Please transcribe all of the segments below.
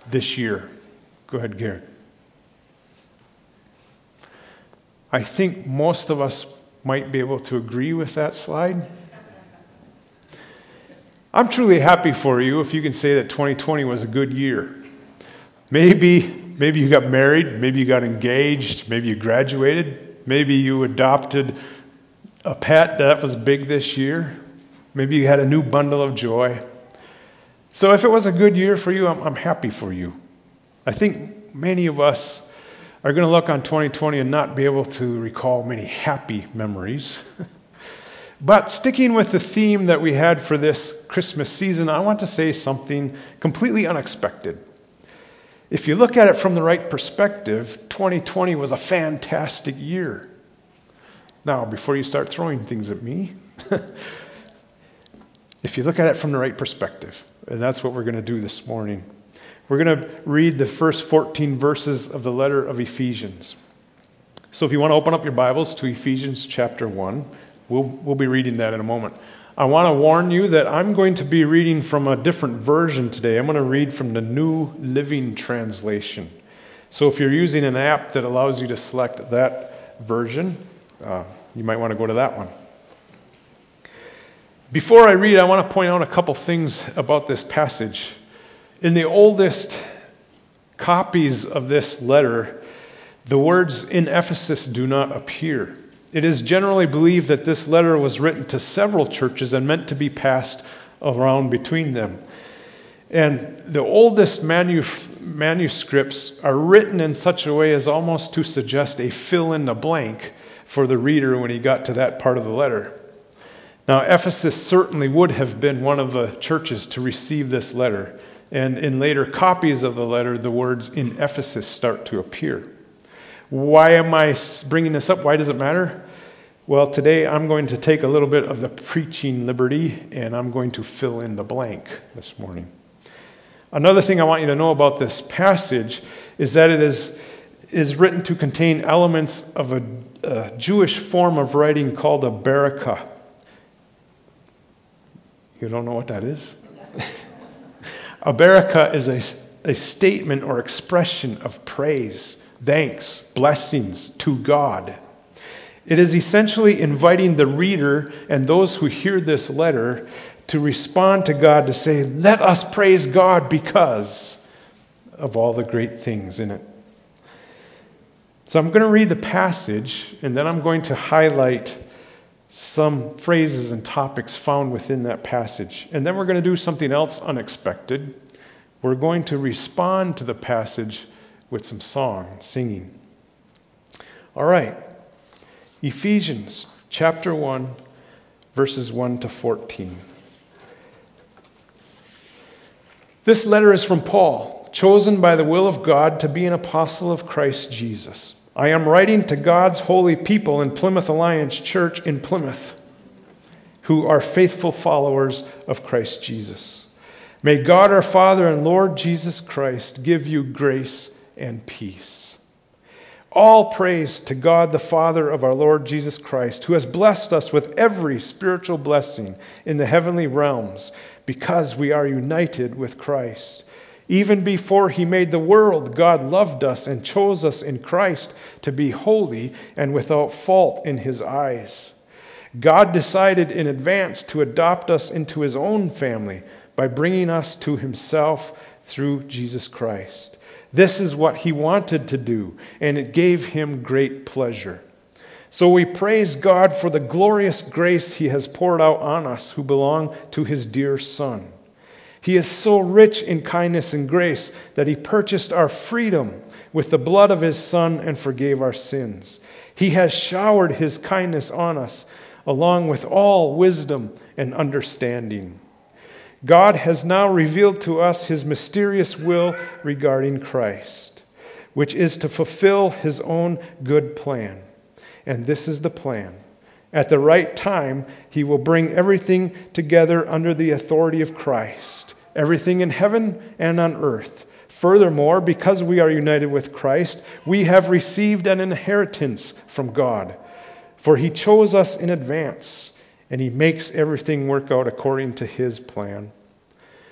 this year? Go ahead, Garrett. I think most of us might be able to agree with that slide. I'm truly happy for you if you can say that 2020 was a good year. Maybe you got married, maybe you got engaged, maybe you graduated, maybe you adopted a pet that was big this year. Maybe you had a new bundle of joy. So if it was a good year for you, I'm happy for you. I think many of us are going to look on 2020 and not be able to recall many happy memories. But sticking with the theme that we had for this Christmas season, I want to say something completely unexpected. If you look at it from the right perspective, 2020 was a fantastic year. Now, before you start throwing things at me, if you look at it from the right perspective, and that's what we're going to do this morning. We're going to read the first 14 verses of the letter of Ephesians. So if you want to open up your Bibles to Ephesians chapter 1, we'll be reading that in a moment. I want to warn you that I'm going to be reading from a different version today. I'm going to read from the New Living Translation. So if you're using an app that allows you to select that version, you might want to go to that one. Before I read, I want to point out a couple things about this passage. In the oldest copies of this letter, the words "in Ephesus" do not appear. It is generally believed that this letter was written to several churches and meant to be passed around between them. And the oldest manuscripts are written in such a way as almost to suggest a fill in the blank for the reader when he got to that part of the letter. Now, Ephesus certainly would have been one of the churches to receive this letter. And in later copies of the letter, the words "in Ephesus" start to appear. Why am I bringing this up? Why does it matter? Well, today I'm going to take a little bit of the preaching liberty, and I'm going to fill in the blank this morning. Another thing I want you to know about this passage is that it is written to contain elements of a Jewish form of writing called a barakah. You don't know what that is? A barakah is a statement or expression of praise, thanks, blessings to God. It is essentially inviting the reader and those who hear this letter to respond to God, to say, "Let us praise God because of all the great things in it." So I'm going to read the passage, and then I'm going to highlight some phrases and topics found within that passage. And then we're going to do something else unexpected. We're going to respond to the passage with some singing. All right. Ephesians chapter 1, verses 1 to 14. This letter is from Paul, chosen by the will of God to be an apostle of Christ Jesus. I am writing to God's holy people in Plymouth Alliance Church in Plymouth, who are faithful followers of Christ Jesus. May God our Father and Lord Jesus Christ give you grace and peace. All praise to God the Father of our Lord Jesus Christ, who has blessed us with every spiritual blessing in the heavenly realms, because we are united with Christ. Even before he made the world, God loved us and chose us in Christ to be holy and without fault in his eyes. God decided in advance to adopt us into his own family by bringing us to himself through Jesus Christ. This is what he wanted to do, and it gave him great pleasure. So we praise God for the glorious grace he has poured out on us who belong to his dear Son. He is so rich in kindness and grace that he purchased our freedom with the blood of his Son and forgave our sins. He has showered his kindness on us, along with all wisdom and understanding. God has now revealed to us his mysterious will regarding Christ, which is to fulfill his own good plan. And this is the plan. At the right time, he will bring everything together under the authority of Christ, everything in heaven and on earth. Furthermore, because we are united with Christ, we have received an inheritance from God. For he chose us in advance, and he makes everything work out according to his plan.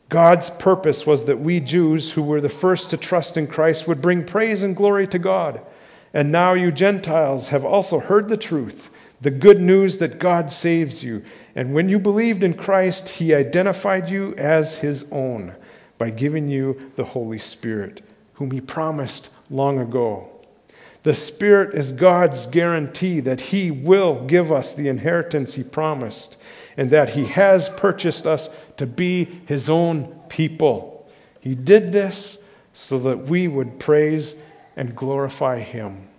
God's purpose was that we Jews, who were the first to trust in Christ, would bring praise and glory to God. And now you Gentiles have also heard the truth, the good news that God saves you. And when you believed in Christ, He identified you as His own by giving you the Holy Spirit, whom He promised long ago. The Spirit is God's guarantee that He will give us the inheritance He promised, and that He has purchased us to be His own people. He did this so that we would praise and glorify Him.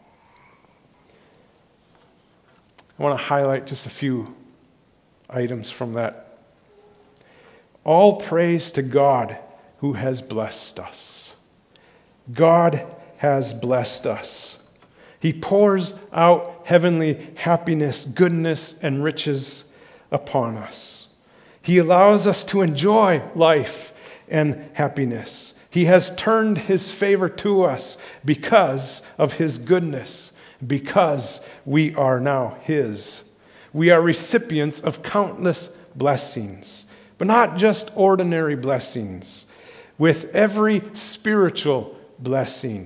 I want to highlight just a few items from that. All praise to God who has blessed us. God has blessed us. He pours out heavenly happiness, goodness, and riches upon us. He allows us to enjoy life and happiness. He has turned His favor to us because of His goodness, because we are now His. We are recipients of countless blessings, but not just ordinary blessings, with every spiritual blessing.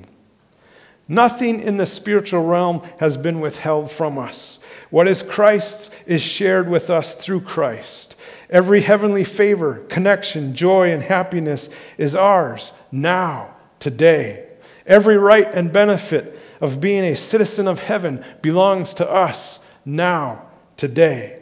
Nothing in the spiritual realm has been withheld from us. What is Christ's is shared with us through Christ. Every heavenly favor, connection, joy, and happiness is ours now, today. Every right and benefit of being a citizen of heaven belongs to us now, today.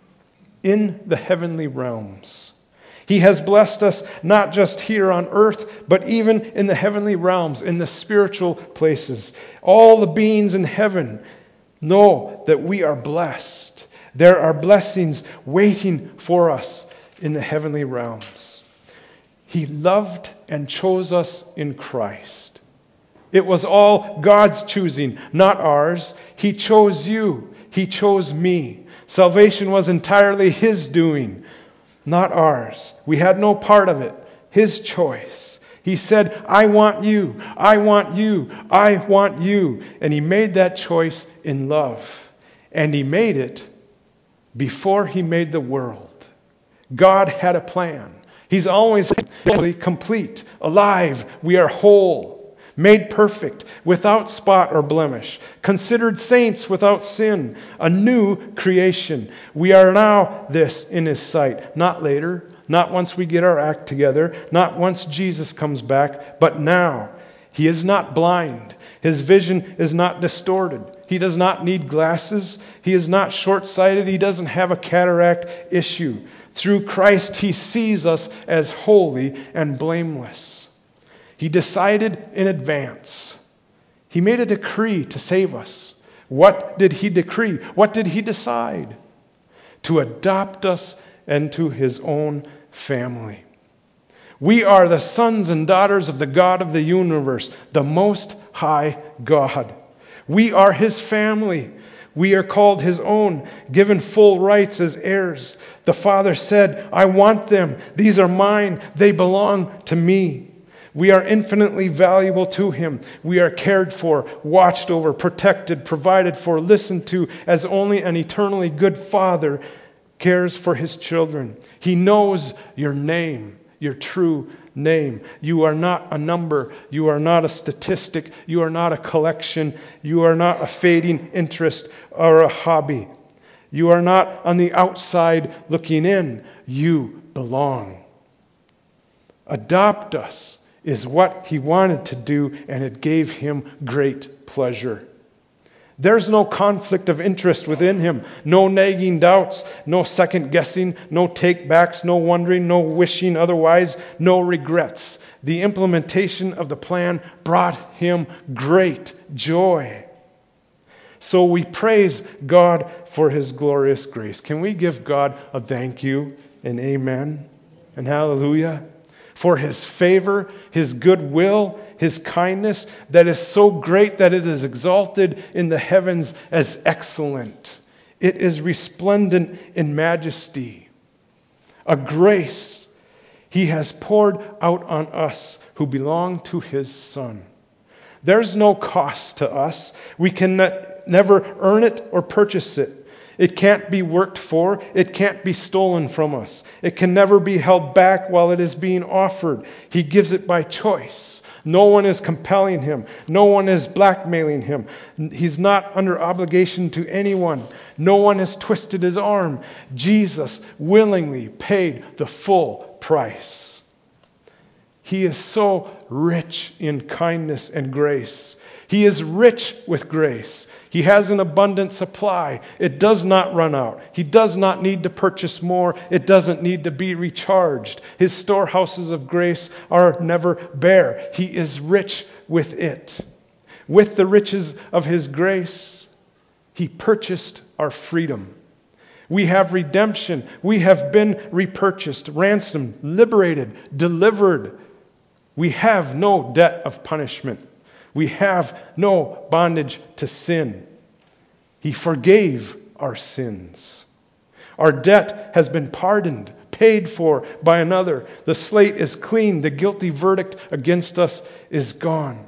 In the heavenly realms. He has blessed us not just here on earth, but even in the heavenly realms, in the spiritual places. All the beings in heaven know that we are blessed. There are blessings waiting for us in the heavenly realms. He loved and chose us in Christ. It was all God's choosing, not ours. He chose you. He chose me. Salvation was entirely His doing, not ours. We had no part of it. His choice. He said, I want you, I want you, I want you. And He made that choice in love. And He made it before He made the world. God had a plan. He's always complete, alive. We are whole, made perfect, without spot or blemish, considered saints without sin, a new creation. We are now this in His sight, not later, not once we get our act together, not once Jesus comes back, but now. He is not blind. His vision is not distorted. He does not need glasses. He is not short-sighted. He doesn't have a cataract issue. Through Christ, He sees us as holy and blameless. He decided in advance. He made a decree to save us. What did He decree? What did He decide? To adopt us into His own family. We are the sons and daughters of the God of the universe, the Most High God. We are His family. We are called His own, given full rights as heirs. The Father said, I want them. These are mine. They belong to me. We are infinitely valuable to Him. We are cared for, watched over, protected, provided for, listened to, as only an eternally good Father cares for His children. He knows your name, your true name. You are not a number. You are not a statistic. You are not a collection. You are not a fading interest or a hobby. You are not on the outside looking in. You belong. Adopt us is what He wanted to do, and it gave Him great pleasure. There's no conflict of interest within Him, no nagging doubts, no second guessing, no take-backs, no wondering, no wishing otherwise, no regrets. The implementation of the plan brought Him great joy. So we praise God for His glorious grace. Can we give God a thank you and amen and hallelujah? For His favor, His goodwill, His kindness that is so great that it is exalted in the heavens as excellent. It is resplendent in majesty. A grace He has poured out on us who belong to His Son. There's no cost to us. We can never earn it or purchase it. It can't be worked for. It can't be stolen from us. It can never be held back while it is being offered. He gives it by choice. No one is compelling him. No one is blackmailing him. He's not under obligation to anyone. No one has twisted his arm. Jesus willingly paid the full price. He is so rich in kindness and grace. He is rich with grace. He has an abundant supply. It does not run out. He does not need to purchase more. It doesn't need to be recharged. His storehouses of grace are never bare. He is rich with it. With the riches of his grace, he purchased our freedom. We have redemption. We have been repurchased, ransomed, liberated, delivered. We have no debt of punishment. We have no bondage to sin. He forgave our sins. Our debt has been pardoned, paid for by another. The slate is clean. The guilty verdict against us is gone.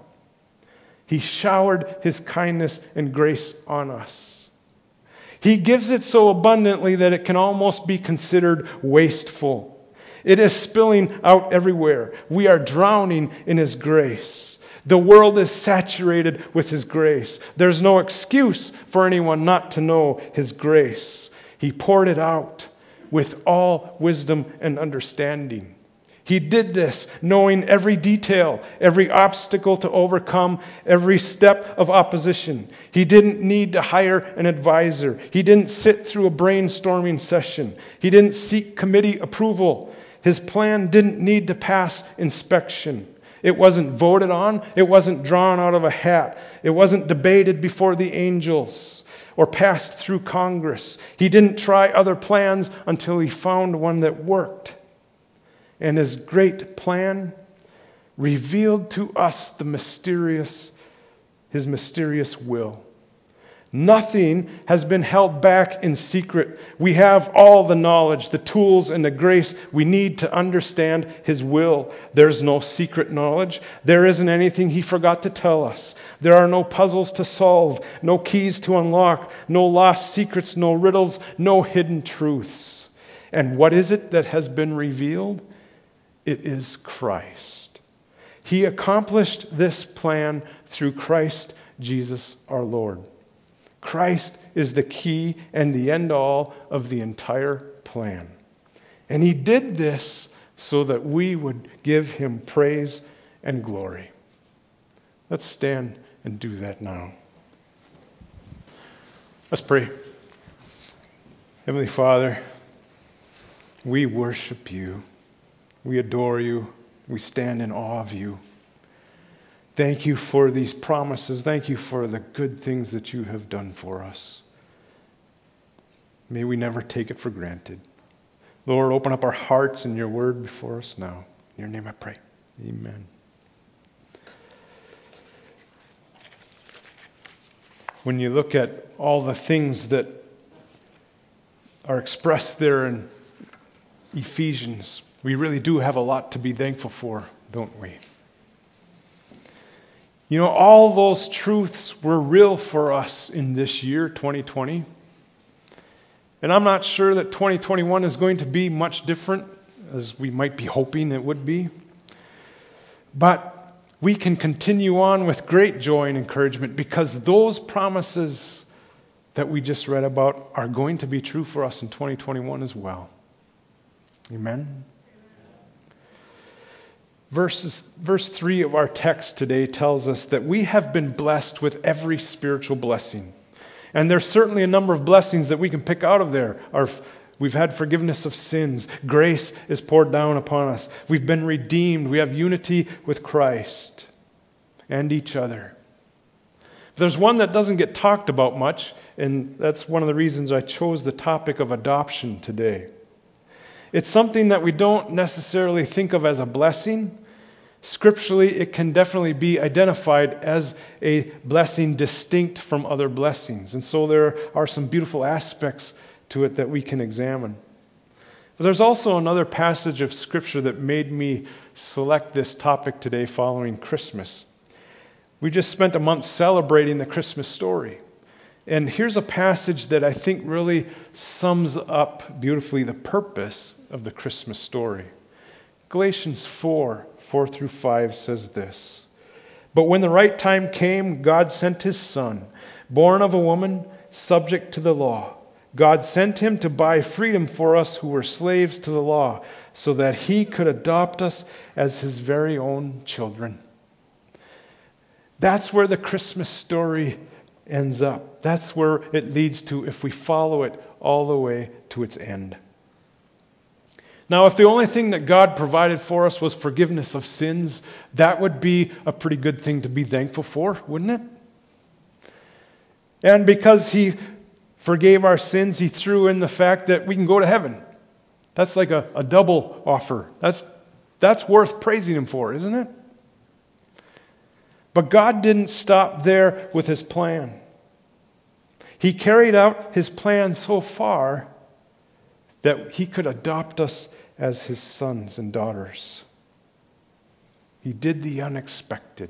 He showered his kindness and grace on us. He gives it so abundantly that it can almost be considered wasteful. It is spilling out everywhere. We are drowning in his grace. The world is saturated with his grace. There's no excuse for anyone not to know his grace. He poured it out with all wisdom and understanding. He did this knowing every detail, every obstacle to overcome, every step of opposition. He didn't need to hire an advisor. He didn't sit through a brainstorming session. He didn't seek committee approval. His plan didn't need to pass inspection. It wasn't voted on. It wasn't drawn out of a hat. It wasn't debated before the angels or passed through Congress. He didn't try other plans until he found one that worked. And his great plan revealed to us his mysterious will. Nothing has been held back in secret. We have all the knowledge, the tools, and the grace we need to understand his will. There's no secret knowledge. There isn't anything he forgot to tell us. There are no puzzles to solve, no keys to unlock, no lost secrets, no riddles, no hidden truths. And what is it that has been revealed? It is Christ. He accomplished this plan through Christ Jesus our Lord. Christ is the key and the end all of the entire plan. And he did this so that we would give him praise and glory. Let's stand and do that now. Let's pray. Heavenly Father, we worship you. We adore you. We stand in awe of you. Thank you for these promises. Thank you for the good things that you have done for us. May we never take it for granted. Lord, open up our hearts and your word before us now. In your name I pray. Amen. When you look at all the things that are expressed there in Ephesians, we really do have a lot to be thankful for, don't we? You know, all those truths were real for us in this year, 2020. And I'm not sure that 2021 is going to be much different as we might be hoping it would be. But we can continue on with great joy and encouragement because those promises that we just read about are going to be true for us in 2021 as well. Amen. Verse 3 of our text today tells us that we have been blessed with every spiritual blessing. And there's certainly a number of blessings that we can pick out of there. We've had forgiveness of sins. Grace is poured down upon us. We've been redeemed. We have unity with Christ and each other. There's one that doesn't get talked about much, and that's one of the reasons I chose the topic of adoption today. It's something that we don't necessarily think of as a blessing. Scripturally, it can definitely be identified as a blessing distinct from other blessings. And so there are some beautiful aspects to it that we can examine. But there's also another passage of Scripture that made me select this topic today following Christmas. We just spent a month celebrating the Christmas story. And here's a passage that I think really sums up beautifully the purpose of the Christmas story. Galatians 4:4-5 says this. But when the right time came, God sent his Son, born of a woman, subject to the law. God sent him to buy freedom for us who were slaves to the law, so that he could adopt us as his very own children. That's where the Christmas story ends up. That's where it leads to if we follow it all the way to its end. Now, if the only thing that God provided for us was forgiveness of sins, that would be a pretty good thing to be thankful for, wouldn't it? And because he forgave our sins, he threw in the fact that we can go to heaven. That's like a double offer. That's worth praising him for, isn't it? But God didn't stop there with his plan. He carried out his plan so far that he could adopt us as his sons and daughters. He did the unexpected.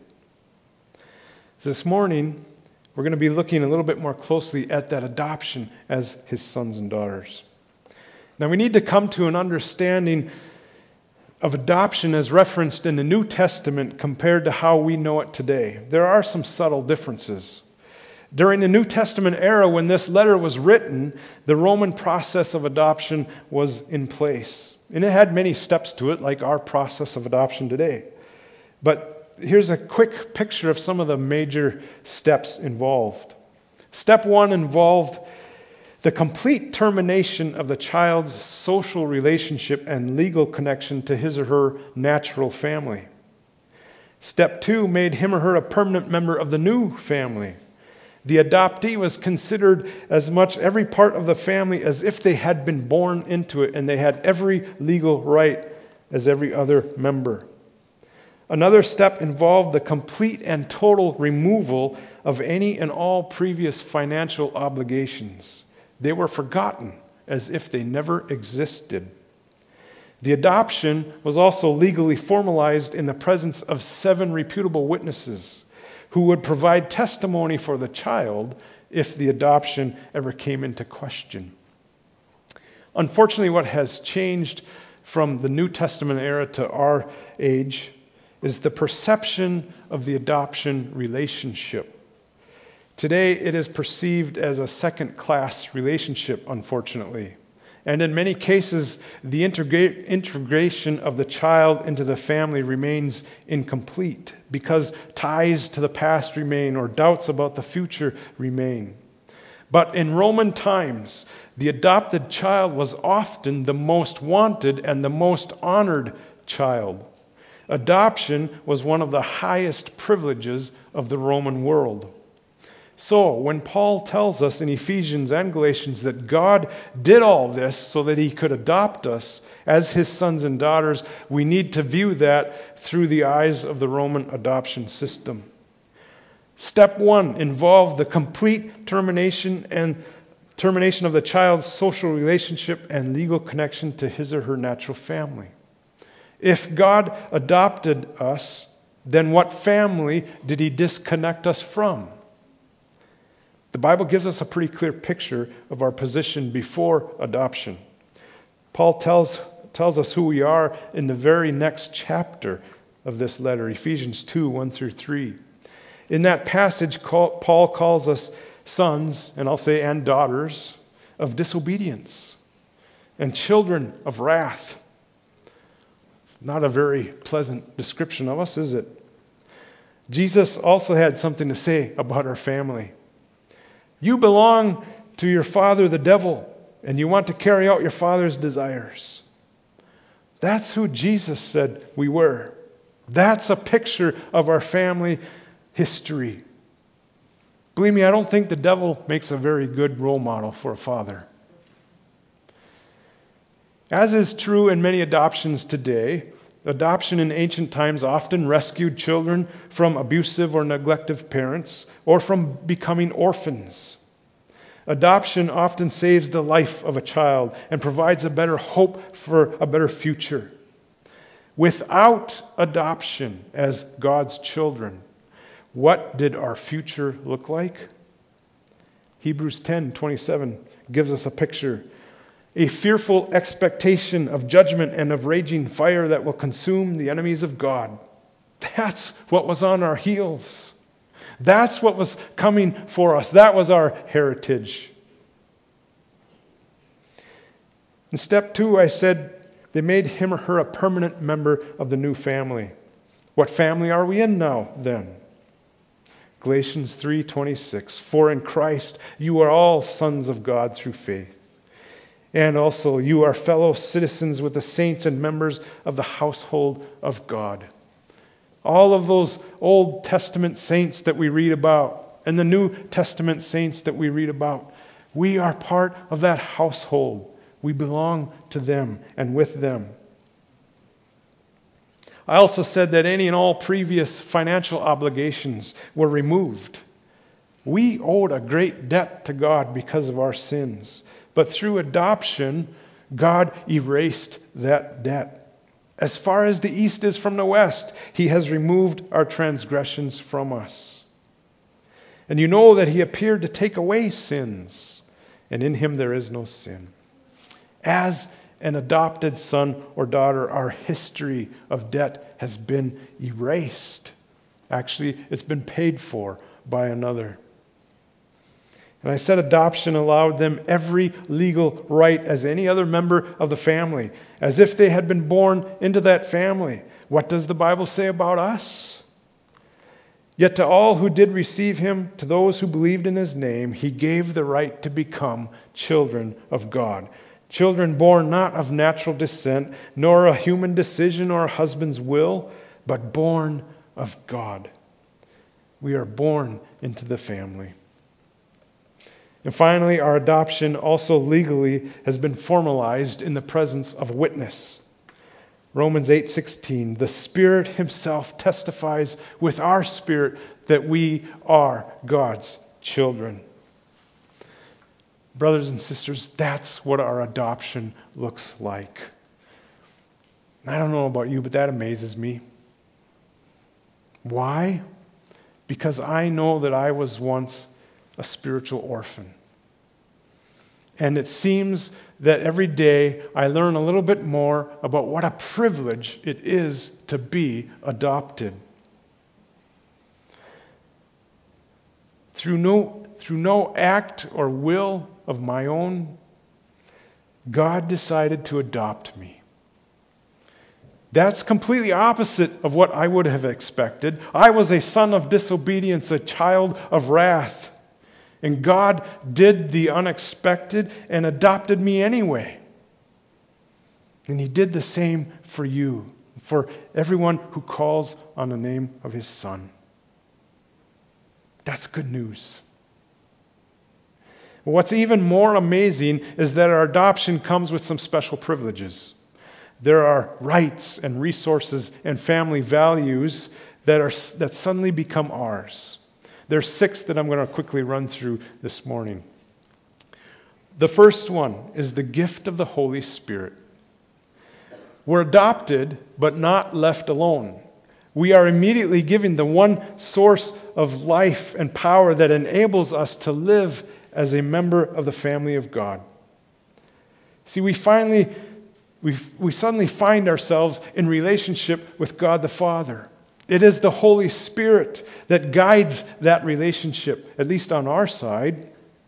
This morning, we're going to be looking a little bit more closely at that adoption as his sons and daughters. Now, we need to come to an understanding of adoption as referenced in the New Testament compared to how we know it today. There are some subtle differences. During the New Testament era, when this letter was written, the Roman process of adoption was in place. And it had many steps to it, like our process of adoption today. But here's a quick picture of some of the major steps involved. Step 1 involved the complete termination of the child's social relationship and legal connection to his or her natural family. Step 2 made him or her a permanent member of the new family. The adoptee was considered as much every part of the family as if they had been born into it, and they had every legal right as every other member. Another step involved the complete and total removal of any and all previous financial obligations. They were forgotten as if they never existed. The adoption was also legally formalized in the presence of 7 reputable witnesses who would provide testimony for the child if the adoption ever came into question. Unfortunately, what has changed from the New Testament era to our age is the perception of the adoption relationship. Today, it is perceived as a second-class relationship, unfortunately. And in many cases, the integration of the child into the family remains incomplete because ties to the past remain or doubts about the future remain. But in Roman times, the adopted child was often the most wanted and the most honored child. Adoption was one of the highest privileges of the Roman world. So, when Paul tells us in Ephesians and Galatians that God did all this so that he could adopt us as his sons and daughters, we need to view that through the eyes of the Roman adoption system. Step 1 involved the complete termination of the child's social relationship and legal connection to his or her natural family. If God adopted us, then what family did he disconnect us from? The Bible gives us a pretty clear picture of our position before adoption. Paul tells us who we are in the very next chapter of this letter, Ephesians 2:1-3. In that passage, Paul calls us sons, and I'll say and daughters, of disobedience and children of wrath. It's not a very pleasant description of us, is it? Jesus also had something to say about our family. You belong to your father, the devil, and you want to carry out your father's desires. That's who Jesus said we were. That's a picture of our family history. Believe me, I don't think the devil makes a very good role model for a father. As is true in many adoptions today, adoption in ancient times often rescued children from abusive or neglective parents or from becoming orphans. Adoption often saves the life of a child and provides a better hope for a better future. Without adoption as God's children, what did our future look like? Hebrews 10:27 gives us a picture. A fearful expectation of judgment and of raging fire that will consume the enemies of God. That's what was on our heels. That's what was coming for us. That was our heritage. In step 2, I said they made him or her a permanent member of the new family. What family are we in now, then? Galatians 3:26, for in Christ you are all sons of God through faith. And also you are fellow citizens with the saints and members of the household of God. All of those Old Testament saints that we read about and the New Testament saints that we read about, we are part of that household. We belong to them and with them. I also said that any and all previous financial obligations were removed. We owed a great debt to God because of our sins. But through adoption, God erased that debt. As far as the east is from the west, He has removed our transgressions from us. And you know that He appeared to take away sins, and in Him there is no sin. As an adopted son or daughter, our history of debt has been erased. Actually, it's been paid for by another. And I said adoption allowed them every legal right as any other member of the family, as if they had been born into that family. What does the Bible say about us? Yet to all who did receive Him, to those who believed in His name, He gave the right to become children of God. Children born not of natural descent, nor a human decision or a husband's will, but born of God. We are born into the family. And finally, our adoption also legally has been formalized in the presence of a witness. Romans 8:16, the Spirit Himself testifies with our spirit that we are God's children. Brothers and sisters, that's what our adoption looks like. I don't know about you, but that amazes me. Why? Because I know that I was once a spiritual orphan. And it seems that every day I learn a little bit more about what a privilege it is to be adopted. Through no act or will of my own, God decided to adopt me. That's completely opposite of what I would have expected. I was a son of disobedience, a child of wrath. And God did the unexpected and adopted me anyway. And He did the same for you, for everyone who calls on the name of His Son. That's good news. What's even more amazing is that our adoption comes with some special privileges. There are rights and resources and family values that suddenly become ours. There's 6 that I'm going to quickly run through this morning. The first one is the gift of the Holy Spirit. We're adopted, but not left alone. We are immediately given the one source of life and power that enables us to live as a member of the family of God. See, we suddenly find ourselves in relationship with God the Father. It is the Holy Spirit that guides that relationship, at least on our side.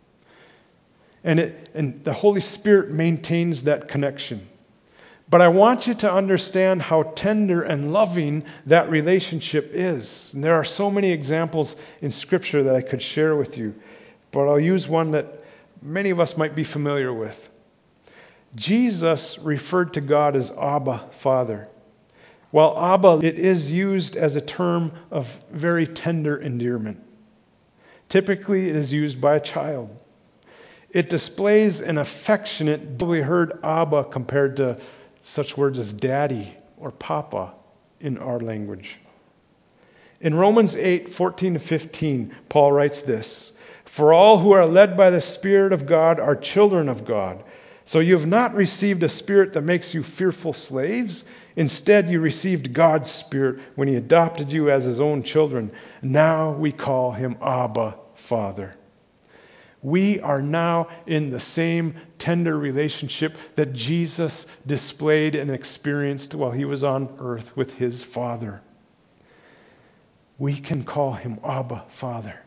And the Holy Spirit maintains that connection. But I want you to understand how tender and loving that relationship is. And there are so many examples in Scripture that I could share with you. But I'll use one that many of us might be familiar with. Jesus referred to God as Abba, Father. While Abba, it is used as a term of very tender endearment. Typically, it is used by a child. It displays an affectionate, we heard Abba compared to such words as daddy or papa in our language. In Romans 8:14-15, Paul writes this, for all who are led by the Spirit of God are children of God. So you have not received a spirit that makes you fearful slaves. Instead, you received God's Spirit when He adopted you as His own children. Now we call Him Abba, Father. We are now in the same tender relationship that Jesus displayed and experienced while he was on earth with his Father. We can call him Abba, Father.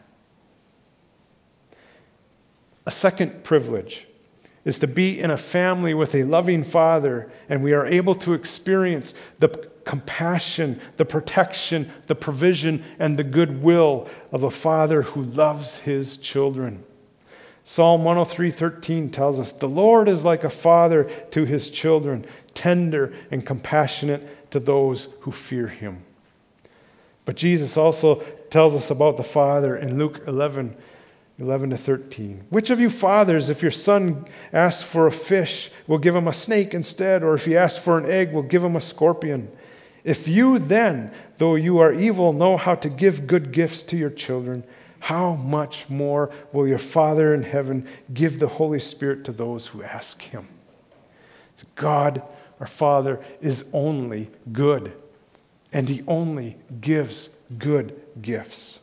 A second privilege is to be in a family with a loving Father, and we are able to experience the compassion, the protection, the provision, and the goodwill of a Father who loves his children. Psalm 103:13 tells us, "The Lord is like a father to his children, tender and compassionate to those who fear him." But Jesus also tells us about the Father in Luke 11:11-13. "Which of you fathers, if your son asks for a fish, will give him a snake instead? Or if he asks for an egg, will give him a scorpion? If you then, though you are evil, know how to give good gifts to your children, how much more will your Father in heaven give the Holy Spirit to those who ask him?" So God, our Father, is only good, and he only gives good gifts.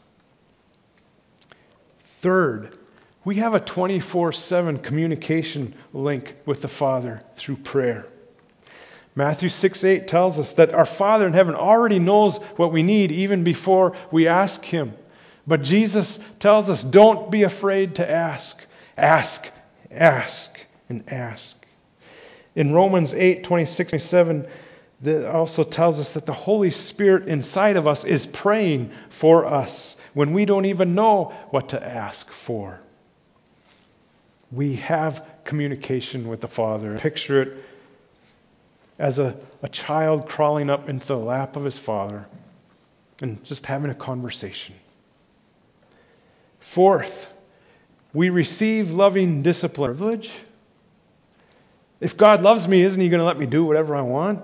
Third, we have a 24/7 communication link with the Father through prayer. Matthew 6:8 tells us that our Father in heaven already knows what we need even before we ask him. But Jesus tells us, don't be afraid to ask. Ask, ask, and ask. In Romans 8:26-27, that also tells us that the Holy Spirit inside of us is praying for us when we don't even know what to ask for. We have communication with the Father. Picture it as a child crawling up into the lap of his father and just having a conversation. Fourth, we receive loving discipline. Privilege. If God loves me, isn't he going to let me do whatever I want?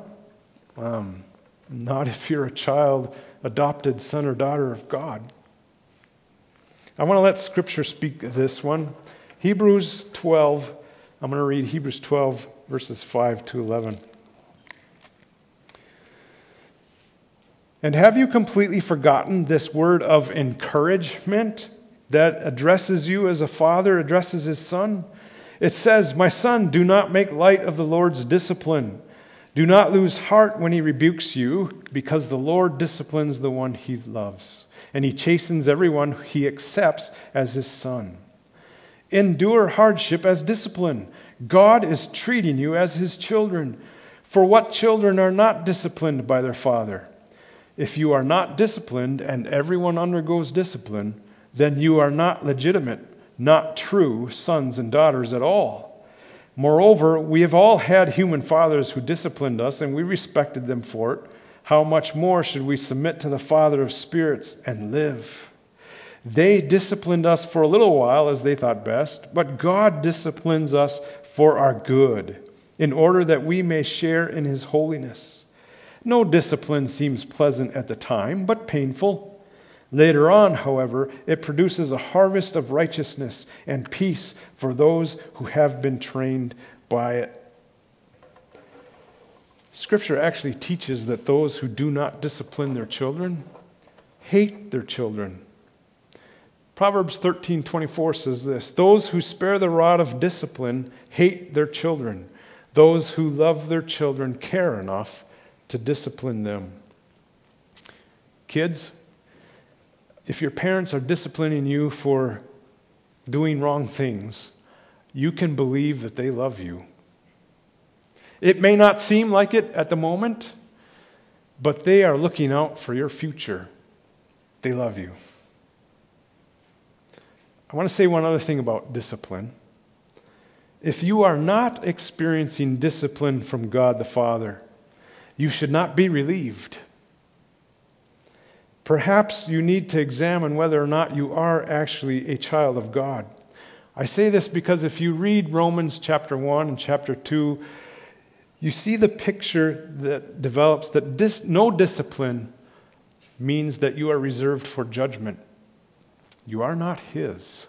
Not if you're a child, adopted son or daughter of God. I want to let Scripture speak this one. Hebrews 12. I'm going to read Hebrews 12, verses 5-11. "And have you completely forgotten this word of encouragement that addresses you as a father addresses his son? It says, 'My son, do not make light of the Lord's discipline. Do not lose heart when he rebukes you, because the Lord disciplines the one he loves, and he chastens everyone he accepts as his son. Endure hardship as discipline. God is treating you as his children. For what children are not disciplined by their father? If you are not disciplined, and everyone undergoes discipline, then you are not legitimate, not true sons and daughters at all. Moreover, we have all had human fathers who disciplined us, and we respected them for it. How much more should we submit to the Father of spirits and live? They disciplined us for a little while as they thought best, but God disciplines us for our good, in order that we may share in his holiness. No discipline seems pleasant at the time, but painful. Later on, however, it produces a harvest of righteousness and peace for those who have been trained by it." Scripture actually teaches that those who do not discipline their children hate their children. Proverbs 13:24 says this, "Those who spare the rod of discipline hate their children. Those who love their children care enough to discipline them." Kids, if your parents are disciplining you for doing wrong things, you can believe that they love you. It may not seem like it at the moment, but they are looking out for your future. They love you. I want to say one other thing about discipline. If you are not experiencing discipline from God the Father, you should not be relieved. Perhaps you need to examine whether or not you are actually a child of God. I say this because if you read Romans chapter 1 and chapter 2, you see the picture that develops that no discipline means that you are reserved for judgment. You are not his.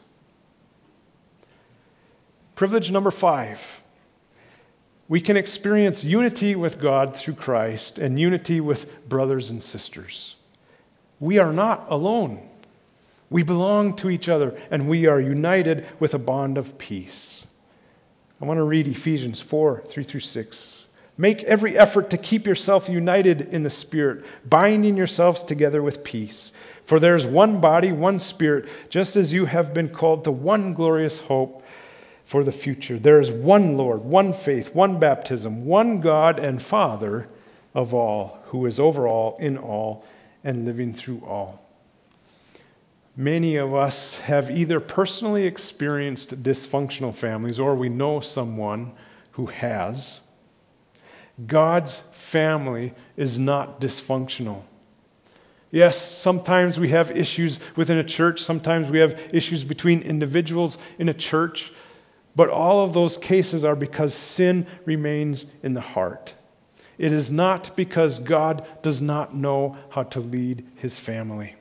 Privilege number 5. We can experience unity with God through Christ and unity with brothers and sisters. We are not alone. We belong to each other, and we are united with a bond of peace. I want to read Ephesians 4, 3 through 6. Make every effort to keep yourself united in the Spirit, binding yourselves together with peace. For there is one body, one Spirit, just as you have been called to one glorious hope for the future. There is one Lord, one faith, one baptism, one God and Father of all, who is over all, in all, and living through all. Many of us have either personally experienced dysfunctional families or we know someone who has. God's family is not dysfunctional. Yes, sometimes we have issues within a church, sometimes we have issues between individuals in a church, but all of those cases are because sin remains in the heart. It is not because God does not know how to lead his family.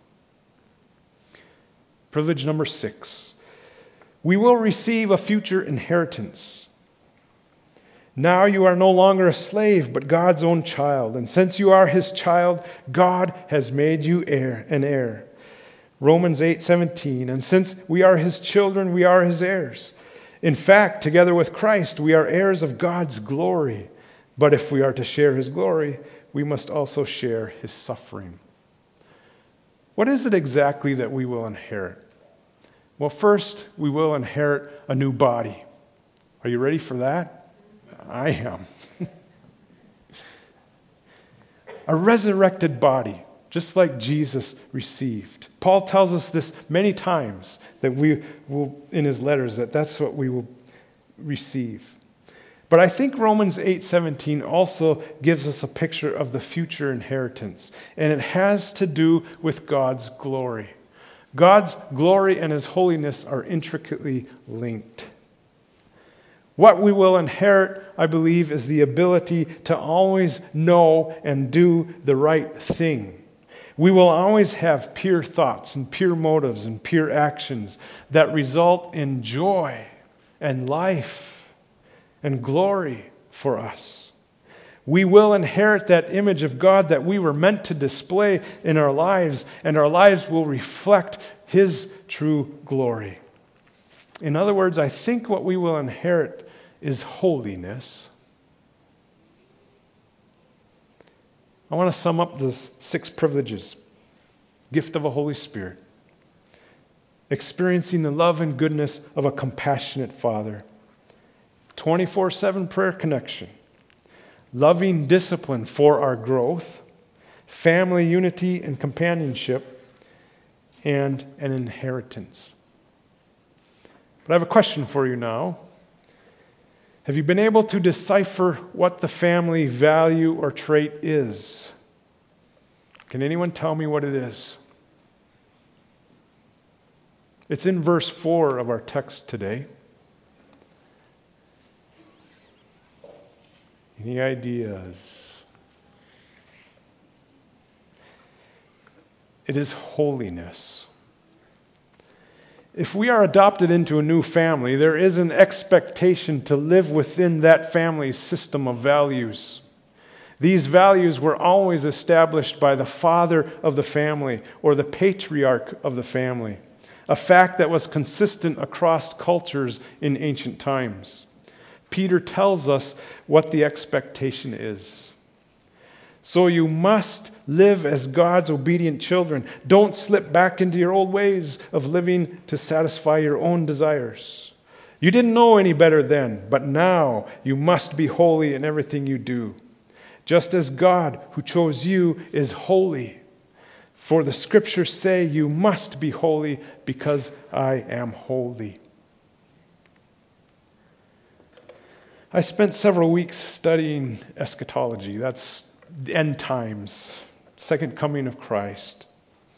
Privilege number 6. We will receive a future inheritance. Now you are no longer a slave, but God's own child. And since you are his child, God has made you an heir. Romans 8:17. And since we are his children, we are his heirs. In fact, together with Christ, we are heirs of God's glory. But if we are to share his glory, we must also share his suffering. What is it exactly that we will inherit? Well, first, we will inherit a new body. Are you ready for that? I am. A resurrected body, just like Jesus received. Paul tells us this many times that we will, in his letters, that's what we will receive. But I think Romans 8:17 also gives us a picture of the future inheritance, and it has to do with God's glory. God's glory and his holiness are intricately linked. What we will inherit, I believe, is the ability to always know and do the right thing. We will always have pure thoughts and pure motives and pure actions that result in joy and life and glory for us. We will inherit that image of God that we were meant to display in our lives, and our lives will reflect his true glory. In other words, I think what we will inherit is holiness. I want to sum up those 6 privileges. Gift of a Holy Spirit. Experiencing the love and goodness of a compassionate Father. 24/7 prayer connection. Loving discipline for our growth. Family unity and companionship. And an inheritance. But I have a question for you now. Have you been able to decipher what the family value or trait is? Can anyone tell me what it is? It's in verse 4 of our text today. Any ideas? It is holiness. If we are adopted into a new family, there is an expectation to live within that family's system of values. These values were always established by the father of the family or the patriarch of the family, a fact that was consistent across cultures in ancient times. Peter tells us what the expectation is. So you must live as God's obedient children. Don't slip back into your old ways of living to satisfy your own desires. You didn't know any better then, but now you must be holy in everything you do. Just as God, who chose you, is holy. For the scriptures say you must be holy because I am holy. I spent several weeks studying eschatology. That's the end times, second coming of Christ.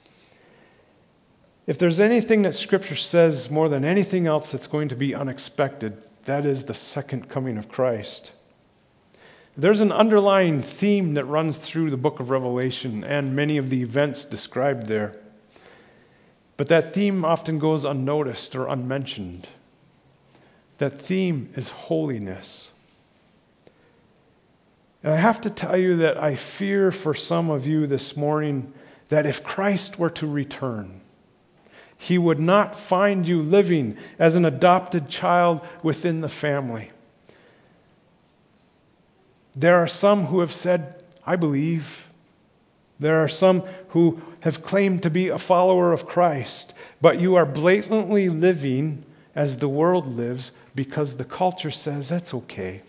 If there's anything that Scripture says more than anything else that's going to be unexpected, that is the second coming of Christ. There's an underlying theme that runs through the book of Revelation and many of the events described there. But that theme often goes unnoticed or unmentioned. That theme is holiness. And I have to tell you that I fear for some of you this morning that if Christ were to return, He would not find you living as an adopted child within the family. There are some who have said, I believe. There are some who have claimed to be a follower of Christ, but you are blatantly living as the world lives because the culture says that's okay.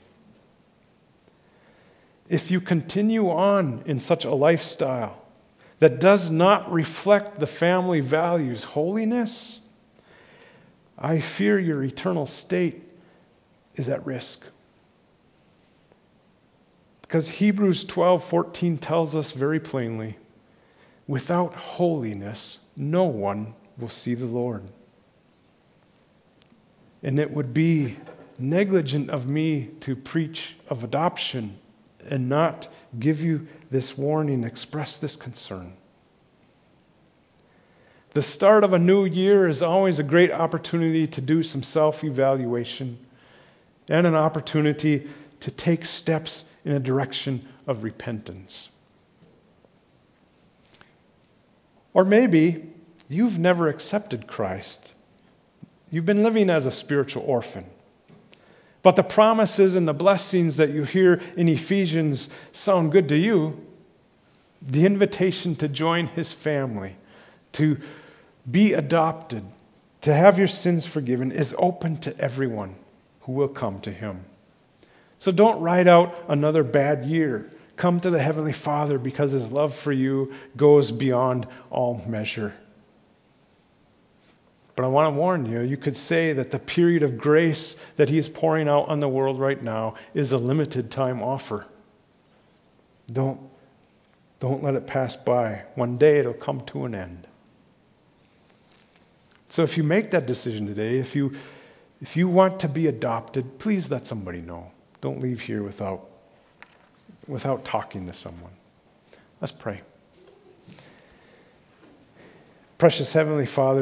If you continue on in such a lifestyle that does not reflect the family values, holiness, I fear your eternal state is at risk. Because Hebrews 12:14 tells us very plainly, without holiness, no one will see the Lord. And it would be negligent of me to preach of adoption and not give you this warning, express this concern. The start of a new year is always a great opportunity to do some self-evaluation and an opportunity to take steps in a direction of repentance. Or maybe you've never accepted Christ. You've been living as a spiritual orphan. But the promises and the blessings that you hear in Ephesians sound good to you. The invitation to join his family, to be adopted, to have your sins forgiven is open to everyone who will come to him. So don't ride out another bad year. Come to the Heavenly Father because his love for you goes beyond all measure. But I want to warn you, you could say that the period of grace that he is pouring out on the world right now is a limited time offer. Don't let it pass by. One day it'll come to an end. So if you make that decision today, if you want to be adopted, please let somebody know. Don't leave here without talking to someone. Let's pray. Precious Heavenly Father,